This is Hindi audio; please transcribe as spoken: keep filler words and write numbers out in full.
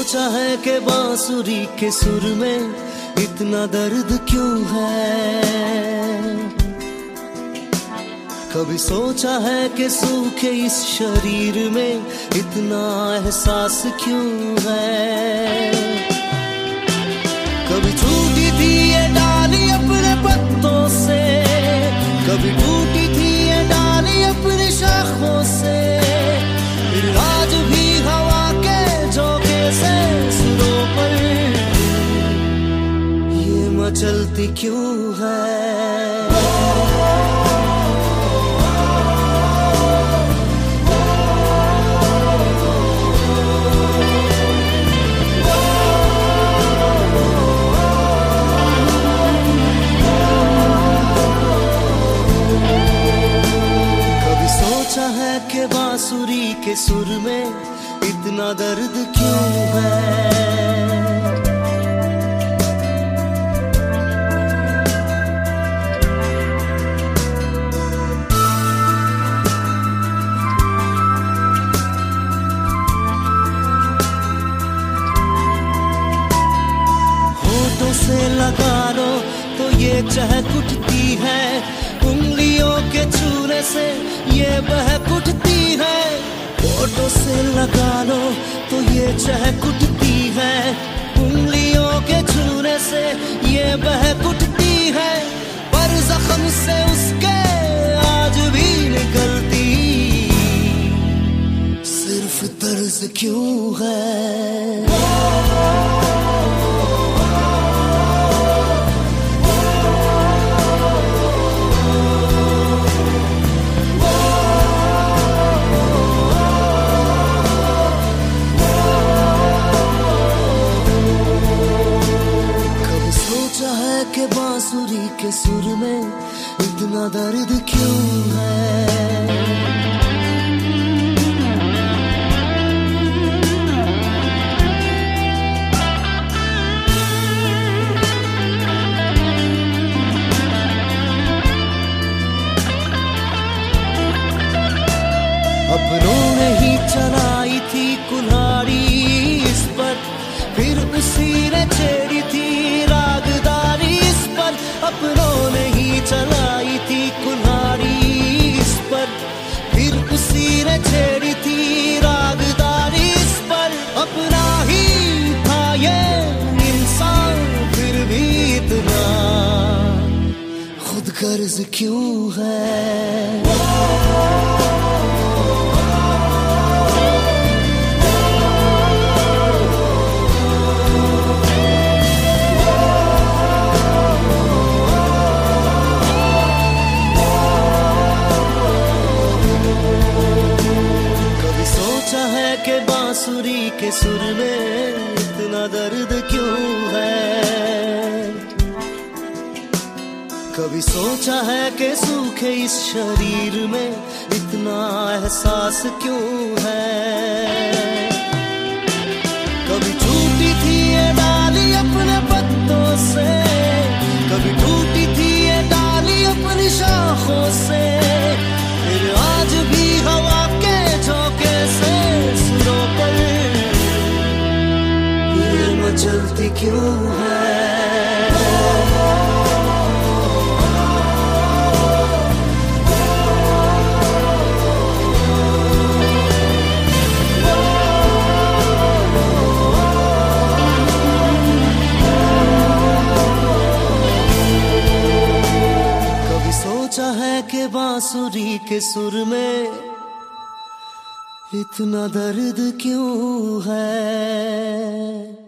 सोचा है कि बांसुरी के सुर में इतना दर्द क्यों है। कभी सोचा है कि सूखे इस शरीर में इतना एहसास क्यों है। कभी छूटी थी ये डाली अपने पत्तों से, कभी टूटी थी ये डाली अपनी शाखों से। आज भी हवा के झोंके से सुरों पर ये मचलती क्यों है। है कि बांसुरी के सुर में इतना दर्द क्यों है। होठों से लगा लो तो ये चहक उठती है, उंगलियों के छूने से ये बहक उठती है। होठों से लगा लो तो ये चहक उठती है, उंगलियों के छूने से ये बहक उठती है। पर जख्म से उसके आज भी निकलती सिर्फ दर्द क्यों है। कि बांसुरी के सुर में इतना दर्द क्यों है। अपनों ने ही चलाई थी कुल्हाड़ी इस पर, फिर उसी ने छेड़ी थी रागदारी इस पर। अपनों ने ही चलाई थी कुल्हाड़ी इस पर, फिर उसी ने छेड़ी थी रागदारी इस पर। अपना ही था ये इंसान फिर भी इतना खुद गर्ज क्यों है। कि बांसुरी के सुर में इतना दर्द क्यों है। कभी सोचा है कि सूखे इस शरीर में इतना एहसास क्यों है। कभी टूटी थी ये डाली अपने पत्तों से, कभी टूटी थी ये डाली अपनी शाखों से। फिर आज भी हवा के झोंके से सुरों पर ये मचलती क्यों है। कभी सोचा है कि बांसुरी के सुर में इतना दर्द क्यों है।